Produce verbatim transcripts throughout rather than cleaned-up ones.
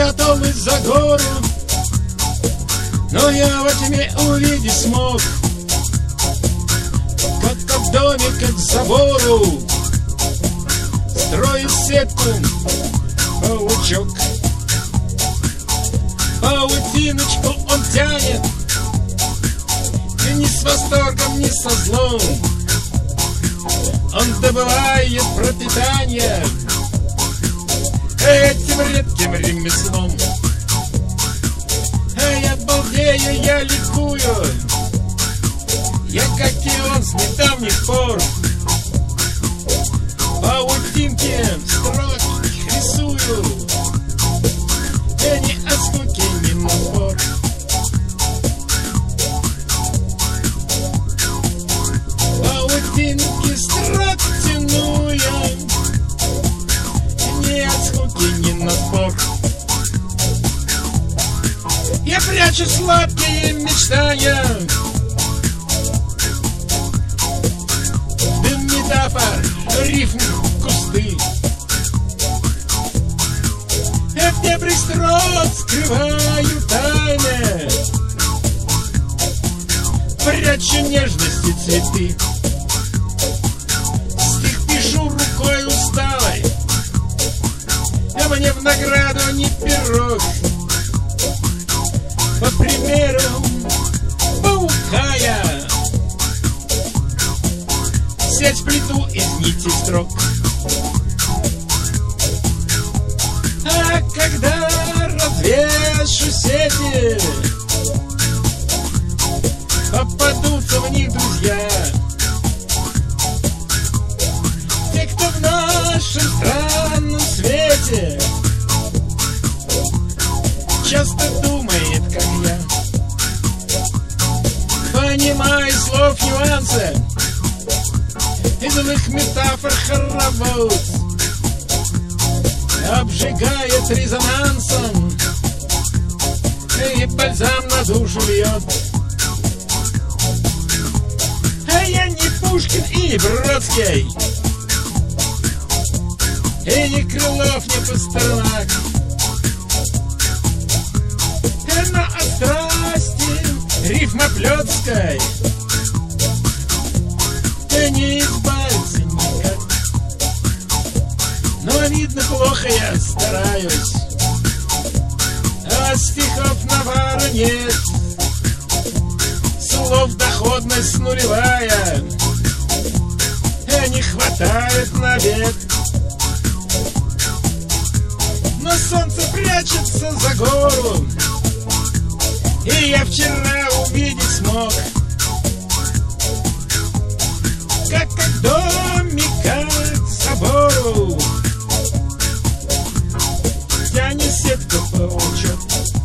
спряталась за гору, но я во тьме увидеть смог, как от домика к забору строит сетку паучок. Паутиночку он тянет, и ни с восторгом, ни со злом он добывает пропитание этим редким ремеслом. А я балдею, я ликую, я, как и он, с недавних пор паутинки строки рисую, я ни от скуки, ни на спор. Паутинки строк тяну я, ни от скуки, ни на спор. Я прячу сладкие мечтания, дым метафор, рифм, кусты. Я в дебри строк скрываю тайны, прячу нежности цветы. Стих пишу рукой усталой, а мне в награду не пирог. По примеру паука я сеть плету из нити строк. А когда развешу сети, попадутся в них друзья, те, кто в нашем странном свете часто думает, как я, понимая слов нюансы и злых метафор хоровод, обжигает резонансом и бальзам на душу льет. А я не Пушкин и не Бродский, и не Крылов, не Пастернак, но от страсти рифмоплетской ты не избавиться никак. Но видно, плохо я стараюсь, а стихов навара нет, слов доходность нулевая, а не хватает на обед. Но солнце прячется за гору, и я вчера увидеть смог, как от домика к собору тянет сетку паучок.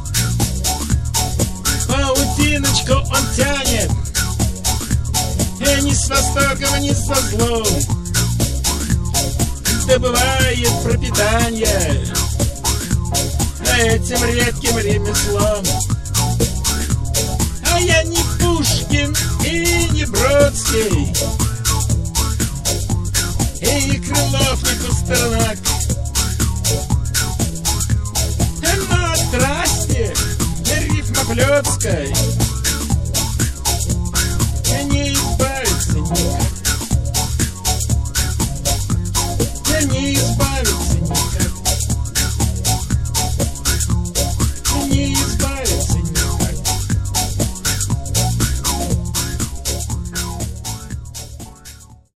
Паутиночку он тянет, и ни с восторгом, ни со злом добывает пропитание этим редким ремеслом. А я не Пушкин и не Бродский, и не Крылов, не Пастернак, но от страсти рифмоплетской